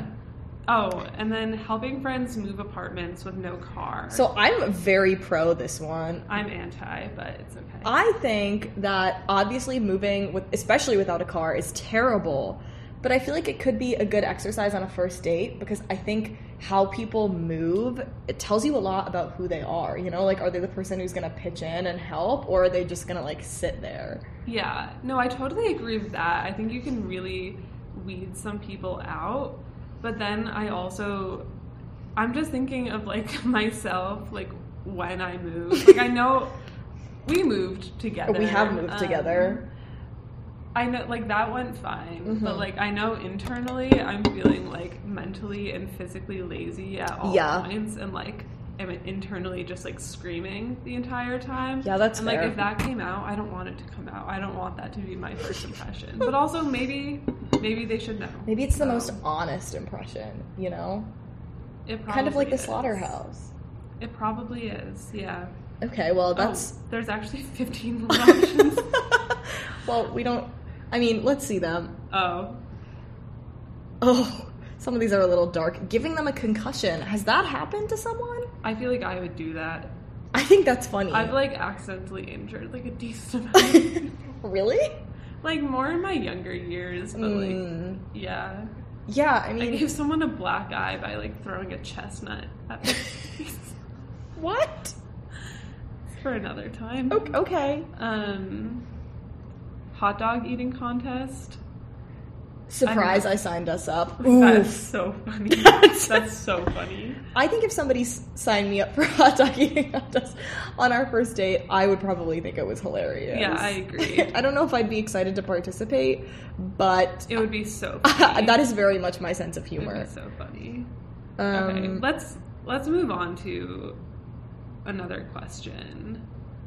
Oh, and then helping friends move apartments with no car. So I'm very pro this one. I'm anti, but it's okay. I think that obviously moving with, especially without a car, is terrible. But I feel like it could be a good exercise on a first date because I think how people move, it tells you a lot about who they are. You know, like, are they the person who's going to pitch in and help, or are they just going to, like, sit there? Yeah, no, I totally agree with that. I think you can really weed some people out. But then I also, I'm just thinking of, like, myself, like, when I moved. Like, I know we moved together. We have moved um, together. I know, like, that went fine. Mm-hmm. But, like, I know internally I'm feeling, like, mentally and physically lazy at all Yeah. points. And, like, I'm internally just, like, screaming the entire time. Yeah, that's And, fair. like, if that came out, I don't want it to come out. I don't want that to be my first impression. But also, maybe, maybe they should know. Maybe it's the So, most honest impression, you know? It Kind of like the probably is. slaughterhouse. It probably is, yeah. Okay, well, that's... Oh, there's actually fifteen more options. Well, we don't... I mean, let's see them. Oh. Oh, some of these are a little dark. Giving them a concussion. Has that happened to someone? I feel like I would do that. I think that's funny. I've, like, accidentally injured, like, a decent amount of people. Really? Like, more in my younger years, but, like, Mm, yeah. yeah, I I mean... gave someone a black eye by, like, throwing a chestnut at my face. What? For another time. O- Okay. Um, hot dog eating contest. Surprise, I, I signed us up. That's Oof. so funny. That's so funny. I think if somebody s- signed me up for a hot dog eating contest on our first date, I would probably think it was hilarious. Yeah, I agree. I don't know if I'd be excited to participate, but it would be so funny. That is very much my sense of humor. It would be so funny. Um, okay, let's let's move on to another question.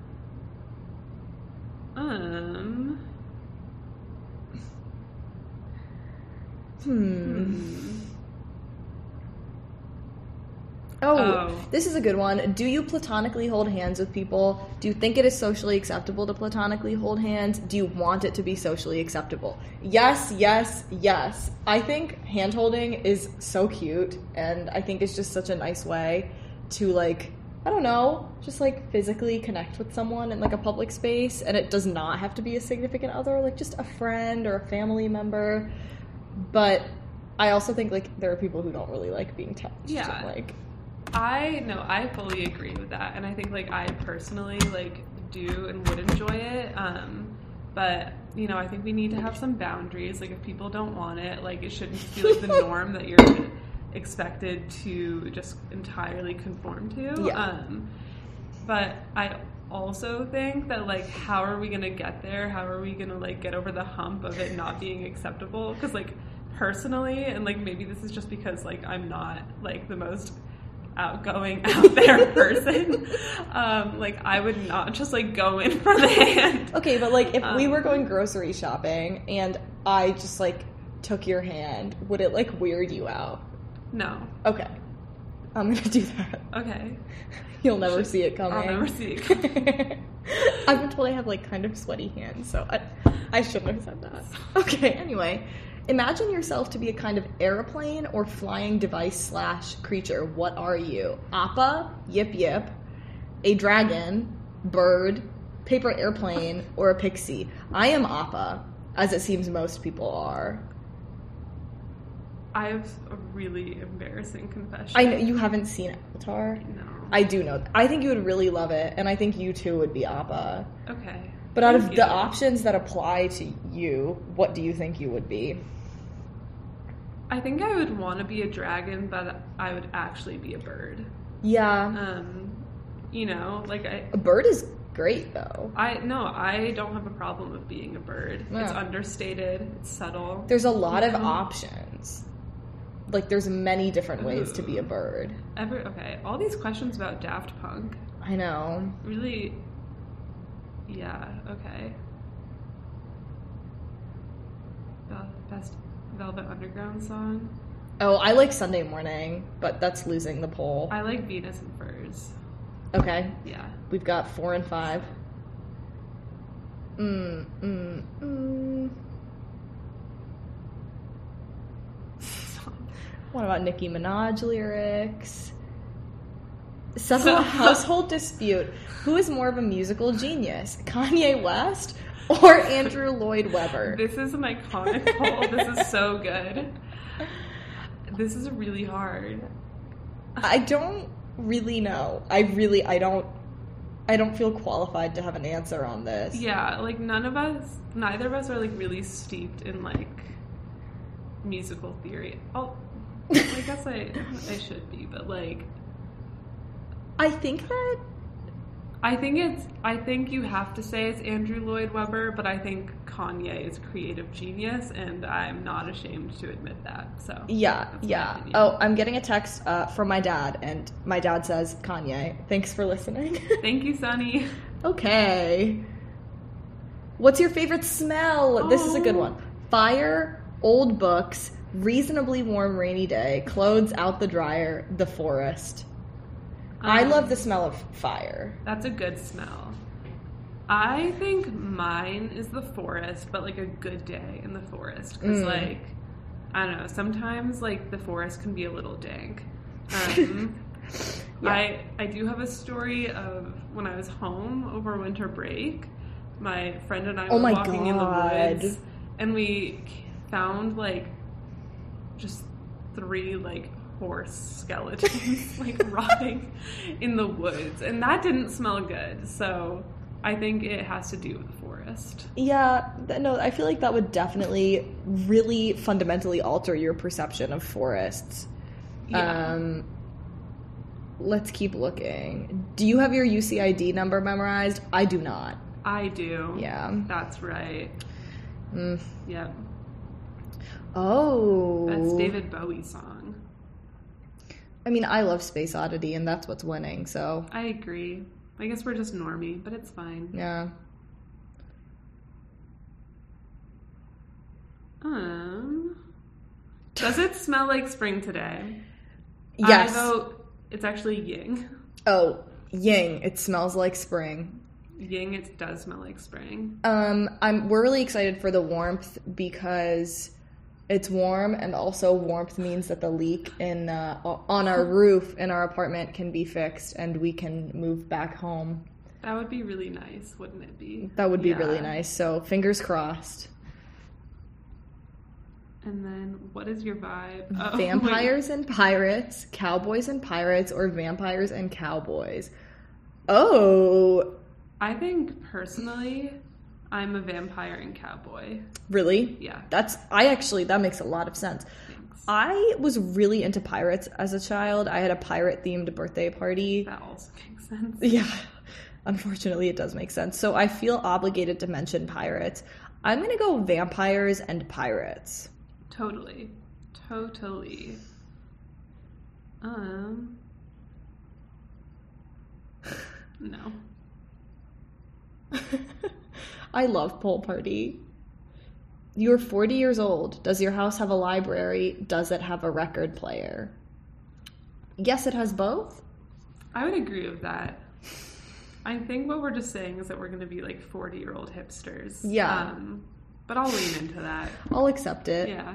Um. Hmm. hmm. Oh, Oh. this is a good one. Do you platonically hold hands with people? Do you think it is socially acceptable to platonically hold hands? Do you want it to be socially acceptable? Yes, yes, yes. I think hand holding is so cute, and I think it's just such a nice way to, like, I don't know, just, like, physically connect with someone in, like, a public space, and it does not have to be a significant other, like, just a friend or a family member. But I also think, like, there are people who don't really like being touched. Yeah. And, like, I no, I fully agree with that, and I think like I personally like do and would enjoy it. Um, but you know, I think we need to have some boundaries. Like if people don't want it, like it shouldn't just be like the norm that you're expected to just entirely conform to. Yeah. Um, but I also think that like how are we gonna get there? How are we gonna like get over the hump of it not being acceptable? Because like personally, and like maybe this is just because like I'm not like the most outgoing out there person, um like I would not just like go in for the hand. Okay, but like if um, we were going grocery shopping and I just like took your hand, would it like weird you out? No. Okay, I'm gonna do that. Okay. You'll never see it coming. I'll never see it coming. I've been told I have like kind of sweaty hands, so I, I shouldn't have said that. Okay, anyway. Imagine yourself to be a kind of airplane or flying device slash creature. What are you? Appa, yip yip, a dragon, bird, paper airplane, or a pixie? I am Appa, as it seems most people are. I have a really embarrassing confession. I know you haven't seen Avatar. No. I do know. I think you would really love it, and I think you too would be Appa. Okay. But out Thank of you. the options that apply to you, what do you think you would be? I think I would want to be a dragon, but I would actually be a bird. Yeah. Um, you know, like I, A bird is great, though. I no, I don't have a problem with being a bird. Yeah. It's understated. It's subtle. There's a lot of Mhm. options. Like, there's many different ways to be a Ooh. bird. Every, okay, all these questions about Daft Punk. I know. Really, yeah, okay. Vel- Best Velvet Underground song. Oh, I like Sunday Morning, but that's losing the poll. I like Venus and Furs. Okay, Yeah. we've got four and five. Mm, mm, mm. What about Nicki Minaj lyrics? Settle a household dispute. Who is more of a musical genius, Kanye West or Andrew Lloyd Webber? This is an iconic poll. This is so good. This is really hard. I don't really know. I really, I don't, I don't feel qualified to have an answer on this. Yeah, like none of us, neither of us are like really steeped in like musical theory. Oh, I guess I, I should be, but like, I think that, I think it's, I think you have to say it's Andrew Lloyd Webber, but I think Kanye is creative genius, and I'm not ashamed to admit that. So yeah, that's my yeah. opinion. Oh, I'm getting a text uh, from my dad, and my dad says, Kanye, thanks for listening. Thank you, Sonny. Okay. What's your favorite smell? This is a good Oh. one. Fire, old books, reasonably warm rainy day, clothes out the dryer, the forest. I Um, love the smell of fire. That's a good smell. I think mine is the forest, but like a good day in the forest. Because, Mm. like, I don't know, sometimes, like, the forest can be a little dank. Um, Yeah. I, I do have a story of when I was home over winter break. My friend and I Oh were my walking in the God. woods, and we found, like, just three, like, horse skeletons like rotting in the woods, and that didn't smell good. So I think it has to do with the forest. Yeah, th- no, I feel like that would definitely really fundamentally alter your perception of forests. Yeah. Um, let's keep looking. Do you have your U C I D number memorized? I do not. I do. Yeah. That's right. Mm. Yep. Oh. That's David Bowie's song. I mean, I love Space Oddity, and that's what's winning, so... I agree. I guess we're just normie, but it's fine. Yeah. Um... Does it smell like spring today? Yes. I vote it's actually Ying. Oh, Ying. It smells like spring. Ying, it does smell like spring. Um, I'm. We're really excited for the warmth because it's warm, and also warmth means that the leak in uh, on our roof in our apartment can be fixed, and we can move back home. That would be really nice, wouldn't it be? That would be Yeah. really nice. So fingers crossed. And then, what is your vibe? Oh, Vampires and pirates, cowboys and pirates, or vampires and cowboys. Oh, I think personally, I'm a vampire and cowboy. really? Yeah. That's I actually that makes a lot of sense. Thanks. I was really into pirates as a child. I had a pirate themed birthday party. That also makes sense. Yeah. Unfortunately, it does make sense. So I feel obligated to mention pirates. I'm going to go vampires and pirates. Totally. Totally. Um. No. I love Poll Party. You're forty years old. Does your house have a library? Does it have a record player? Yes, it has both. I would agree with that. I think what we're just saying is that we're going to be like forty-year-old hipsters. Yeah. Um, but I'll lean into that. I'll accept it. Yeah.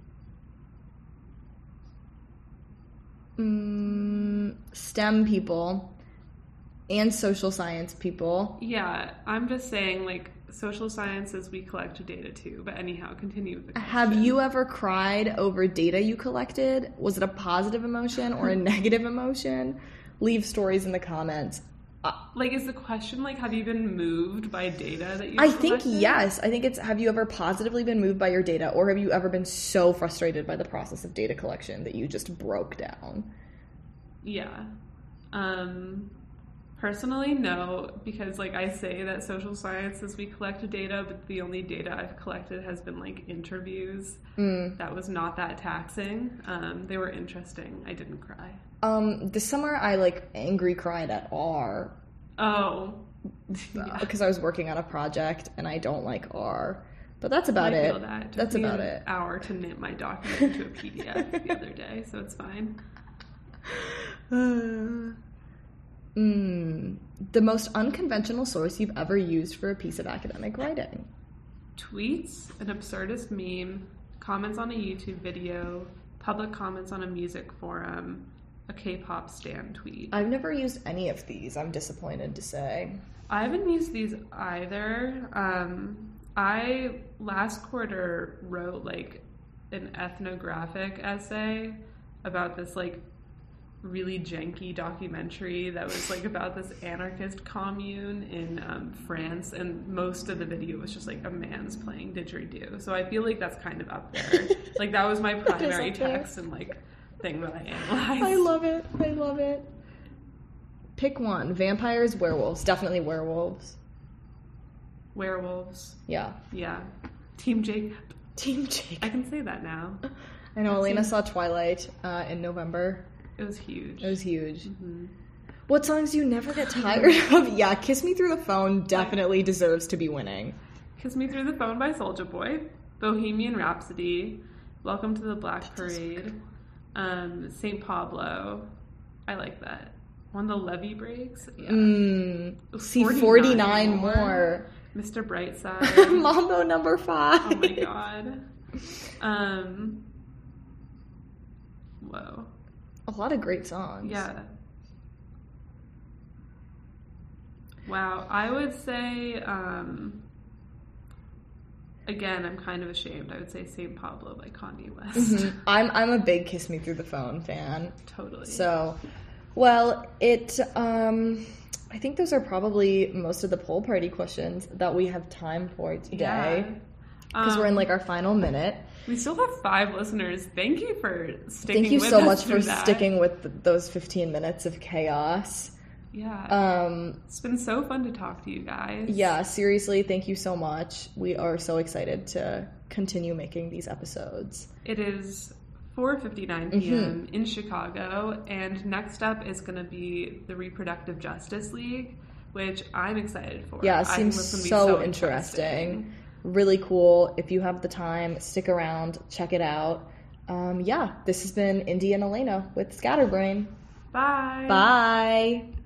Mm, STEM people and social science people. Yeah, I'm just saying, like, social sciences, we collect data too. But anyhow, continue with the question. Have you ever cried over data you collected? Was it a positive emotion or a negative emotion? Leave stories in the comments. Like, is the question, like, have you been moved by data that you I think collected? yes. I think it's, have you ever positively been moved by your data, or have you ever been so frustrated by the process of data collection that you just broke down? Yeah. Um, personally, no, because, like, I say that social sciences, we collect data, but the only data I've collected has been, like, interviews. Mm. That was not that taxing. Um, they were interesting. I didn't cry. Um, this summer I, like, angry cried at R. Oh. Yeah. Because I was working on a project, and I don't like R. But that's about I it. feel that. It took That's me about an it. hour to knit my document into a P D F the other day, so it's fine. mm, the most unconventional source you've ever used for a piece of academic writing. Tweets, an absurdist meme, comments on a YouTube video, public comments on a music forum, a K-pop stan tweet. I've never used any of these, I'm disappointed to say. I haven't used these either. Um, I, last quarter, wrote, like, an ethnographic essay about this, like, really janky documentary that was, like, about this anarchist commune in um, France, and most of the video was just, like, a man's playing didgeridoo. So I feel like that's kind of up there. Like, that was my primary up there. text and, like, thing that I analyzed. I love it. I love it. Pick one. Vampires, werewolves. Definitely werewolves. Werewolves. Yeah. Yeah. Team Jacob. Team Jake. I can say that now. I know I've Elena seen- saw Twilight uh, in November. It was huge. It was huge. Mm-hmm. What songs do you never get tired of? Yeah, Kiss Me Through the Phone definitely deserves to be winning. Kiss Me Through the Phone by Soulja Boy, Bohemian Rhapsody, Welcome to the Black Parade, um, Saint Pablo. I like that. When the Levee Breaks. Yeah. Mm, see, forty-nine forty-nine more. more. Mister Brightside. Mambo number five. Oh my god. Um. Whoa. A lot of great songs. Yeah. Wow. I would say, um, again, I'm kind of ashamed. I would say Saint Pablo by Kanye West. Mhm. I'm I'm a big Kiss Me Through the Phone fan. Totally. So, well, it um I think those are probably most of the poll party questions that we have time for today. Because um, we're in like our final minute. We still have five listeners. Thank you for sticking Thank you with so us much for through that. sticking with th- those fifteen minutes of chaos. Yeah. Um, it's been so fun to talk to you guys. Yeah, seriously, thank you so much. We are so excited to continue making these episodes. It is four fifty-nine p.m. Mm-hmm. in Chicago, and next up is going to be the Reproductive Justice League, which I'm excited for. Yeah, it seems so, so interesting. interesting. Really cool. If you have the time, stick around, check it out. Um, yeah, this has been Indy and Elena with Scatterbrain. Bye. Bye.